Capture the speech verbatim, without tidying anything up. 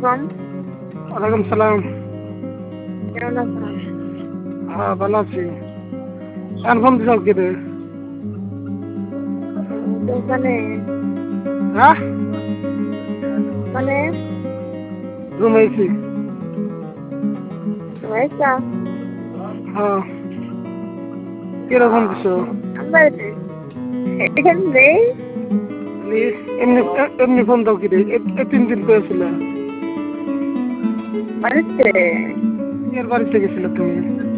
আলাইকুম। ওয়ালাইকুম সালাম। কেমন আছেন? হ্যাঁ ভালো আছি। এখন ফোন দিছাও কি রে? দোকানে। হ্যাঁ মানে রুমে আইছি। পয়সা হ্যাঁ কিরকম দিছো? আমার এখানে নেই। এমনি এমনি ফোন দাও কি রে? এ তিন দিন করেছিলে বাড়িতে এর বাড়িতে গেছিলে তুমি?